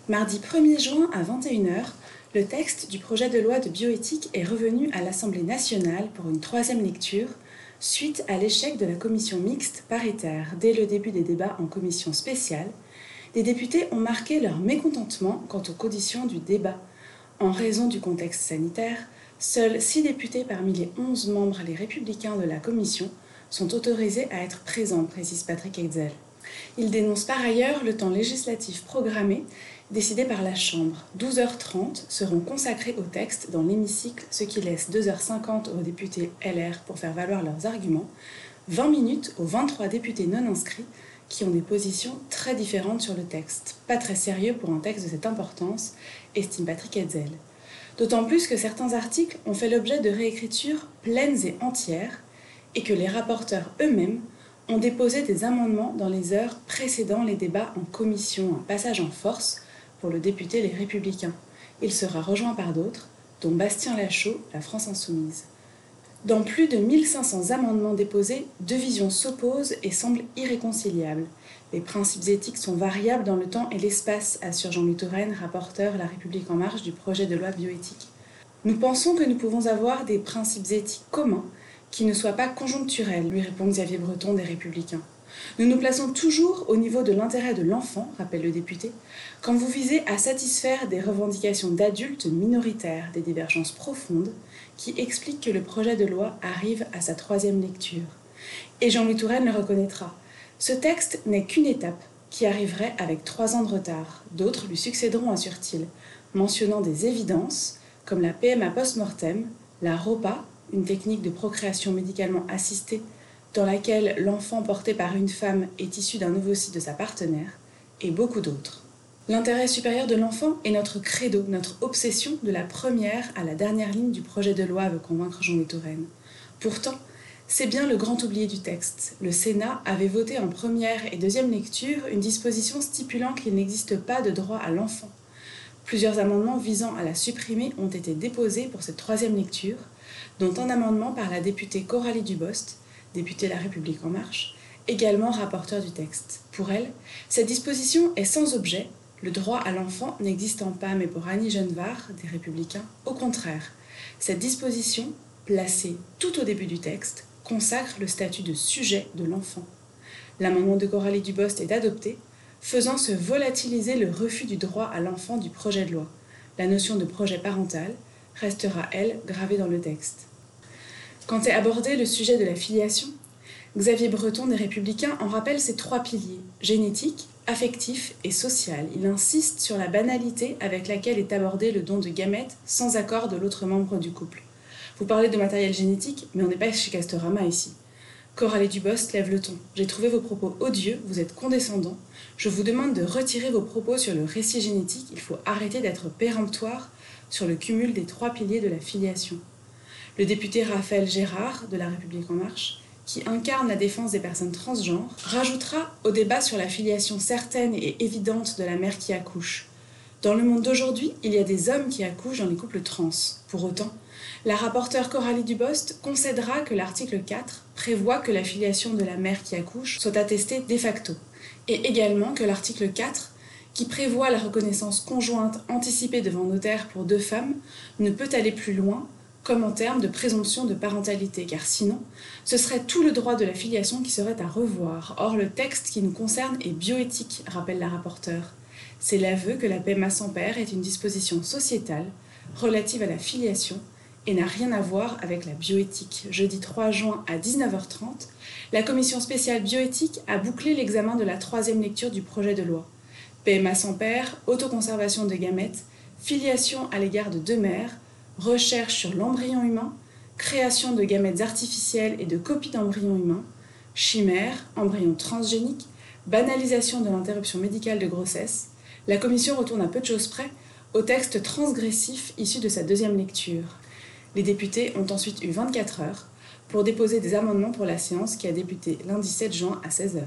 Mardi 1er juin à 21h, le texte du projet de loi de bioéthique est revenu à l'Assemblée nationale pour une troisième lecture, suite à l'échec de la commission mixte paritaire dès le début des débats en commission spéciale. Les députés ont marqué leur mécontentement quant aux conditions du débat. En raison du contexte sanitaire, seuls 6 députés parmi les 11 membres les républicains de la commission sont autorisés à être présents, précise Patrick Hetzel. Il dénonce par ailleurs le temps législatif programmé décidé par la Chambre. 12h30 seront consacrés au texte dans l'hémicycle, ce qui laisse 2h50 aux députés LR pour faire valoir leurs arguments, 20 minutes aux 23 députés non inscrits qui ont des positions très différentes sur le texte. Pas très sérieux pour un texte de cette importance, estime Patrick Hetzel. D'autant plus que certains articles ont fait l'objet de réécritures pleines et entières et que les rapporteurs eux-mêmes ont déposé des amendements dans les heures précédant les débats en commission, un passage en force pour le député Les Républicains. Il sera rejoint par d'autres, dont Bastien Lachaud, La France Insoumise. Dans plus de 1500 amendements déposés, 2 visions s'opposent et semblent irréconciliables. Les principes éthiques sont variables dans le temps et l'espace, assure Jean-Louis Touraine, rapporteur La République En Marche du projet de loi bioéthique. Nous pensons que nous pouvons avoir des principes éthiques communs qui ne soient pas conjoncturels, lui répond Xavier Breton des Républicains. Nous nous plaçons toujours au niveau de l'intérêt de l'enfant, rappelle le député, quand vous visez à satisfaire des revendications d'adultes minoritaires, des divergences profondes, qui expliquent que le projet de loi arrive à sa 3e lecture. Et Jean-Louis Touraine le reconnaîtra. Ce texte n'est qu'une étape qui arriverait avec 3 ans de retard. D'autres lui succéderont, assure-t-il, mentionnant des évidences comme la PMA post-mortem, la ROPA, une technique de procréation médicalement assistée dans laquelle l'enfant porté par une femme est issu d'un ovocyte de sa partenaire, et beaucoup d'autres. L'intérêt supérieur de l'enfant est notre credo, notre obsession de la première à la dernière ligne du projet de loi, veut convaincre Jean-Louis Touraine. Pourtant, c'est bien le grand oublié du texte. Le Sénat avait voté en première et deuxième lecture une disposition stipulant qu'il n'existe pas de droit à l'enfant. Plusieurs amendements visant à la supprimer ont été déposés pour cette 3e lecture, dont un amendement par la députée Coralie Dubost, députée La République En Marche, également rapporteur du texte. Pour elle, cette disposition est sans objet, le droit à l'enfant n'existant pas, mais pour Annie Genevard, des Républicains, au contraire. Cette disposition, placée tout au début du texte, consacre le statut de sujet de l'enfant. L'amendement de Coralie Dubost est adopté, faisant se volatiliser le refus du droit à l'enfant du projet de loi. La notion de projet parental restera, elle, gravée dans le texte. Quand est abordé le sujet de la filiation, Xavier Breton des Républicains en rappelle ses 3 piliers, génétique, affectif et social. Il insiste sur la banalité avec laquelle est abordé le don de gamètes sans accord de l'autre membre du couple. Vous parlez de matériel génétique, mais on n'est pas chez Castorama ici. Coralie Dubost lève le ton. J'ai trouvé vos propos odieux, vous êtes condescendants. Je vous demande de retirer vos propos sur le récit génétique. Il faut arrêter d'être péremptoire sur le cumul des 3 piliers de la filiation. Le député Raphaël Gérard, de La République En Marche, qui incarne la défense des personnes transgenres, rajoutera au débat sur la filiation certaine et évidente de la mère qui accouche. Dans le monde d'aujourd'hui, il y a des hommes qui accouchent dans les couples trans. Pour autant, la rapporteure Coralie Dubost concédera que l'article 4 prévoit que la filiation de la mère qui accouche soit attestée de facto, et également que l'article 4, qui prévoit la reconnaissance conjointe anticipée devant notaire pour 2 femmes, ne peut aller plus loin, comme en termes de présomption de parentalité, car sinon, ce serait tout le droit de la filiation qui serait à revoir. Or, le texte qui nous concerne est bioéthique, rappelle la rapporteure. C'est l'aveu que la PMA sans père est une disposition sociétale relative à la filiation et n'a rien à voir avec la bioéthique. Jeudi 3 juin à 19h30, la commission spéciale bioéthique a bouclé l'examen de la 3e lecture du projet de loi. PMA sans père, autoconservation de gamètes, filiation à l'égard de 2 mères, recherche sur l'embryon humain, création de gamètes artificiels et de copies d'embryons humains, chimères, embryons transgéniques, banalisation de l'interruption médicale de grossesse, la commission retourne à peu de choses près au texte transgressif issu de sa 2e lecture. Les députés ont ensuite eu 24 heures pour déposer des amendements pour la séance qui a débuté lundi 7 juin à 16h.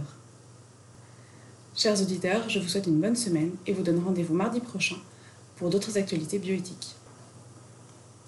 Chers auditeurs, je vous souhaite une bonne semaine et vous donne rendez-vous mardi prochain pour d'autres actualités bioéthiques.